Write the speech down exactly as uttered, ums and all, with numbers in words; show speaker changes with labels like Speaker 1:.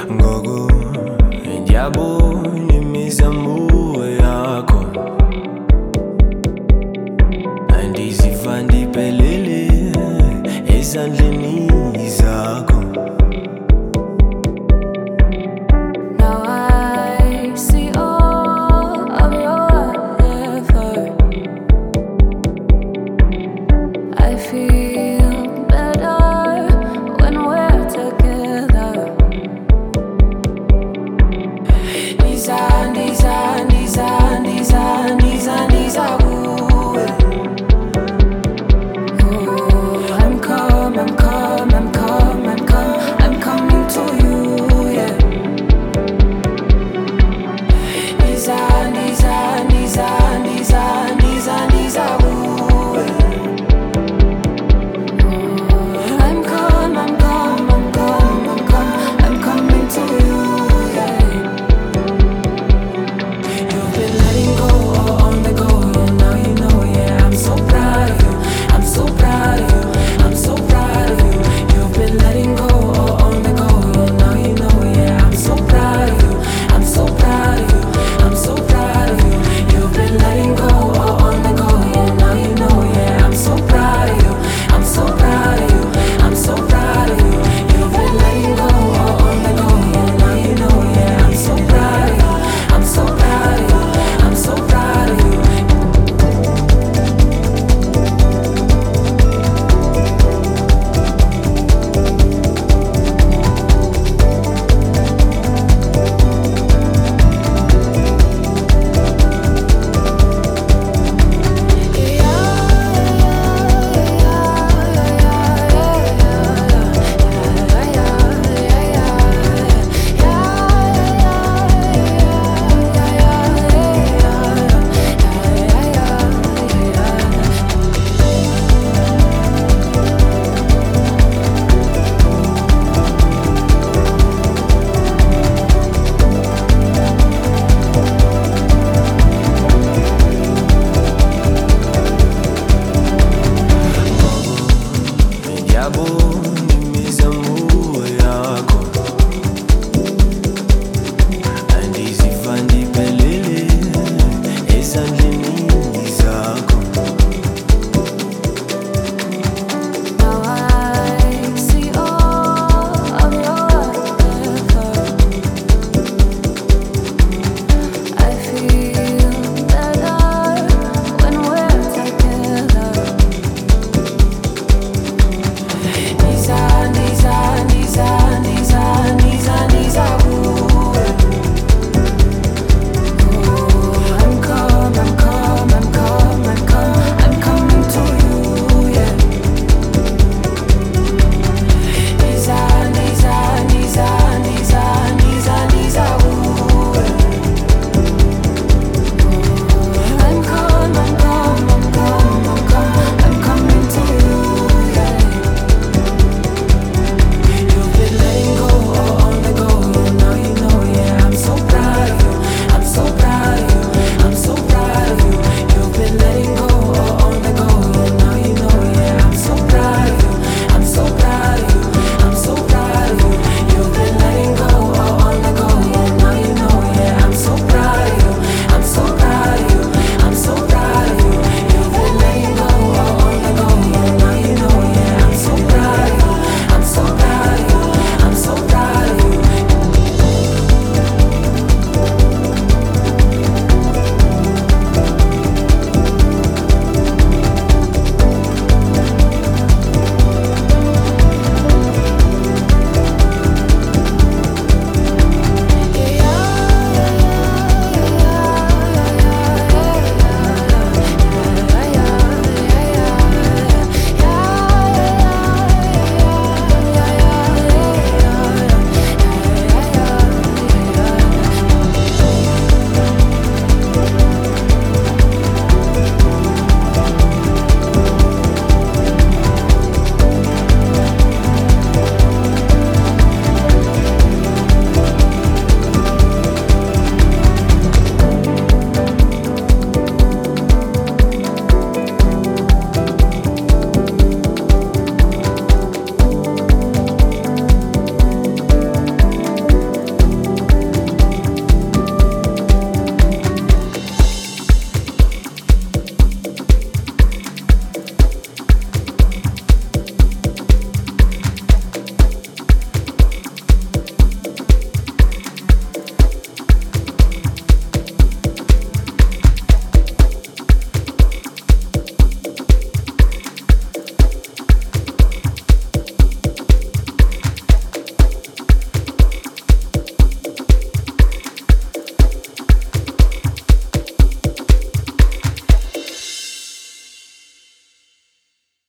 Speaker 1: ngoku ndiyabona imizamo yakho, andiziva ndiphelele ezandleni zakho.
Speaker 2: Now I see all of your effort. I feel better when we're together. Niza, niza, niza, niza, niza, niza, ooh. Oh, I'm come, I'm come, I'm come, I'm come, I'm coming to you, yeah. Niza, niza, niza, niza, niza, niza, ooh. I'm come, I'm come, I'm come, I'm come, I'm coming to you, yeah. You've been letting go or on the go, yeah. Now you know, yeah. I'm so proud of you. I'm so proud of you. I'm so proud of you. You've been letting go or on the go, yeah. Now you know, yeah. I'm so proud of you. I'm so proud of you. I'm so proud of you. You've been letting go or on the go, yeah. Now you know, yeah. I'm so proud of you. I'm so proud of you. I'm so proud of you. You've been letting go or on the go, yeah. Now you know, yeah. I'm so proud of you. I'm so proud of you. I'm so proud of you.
Speaker 1: Diabo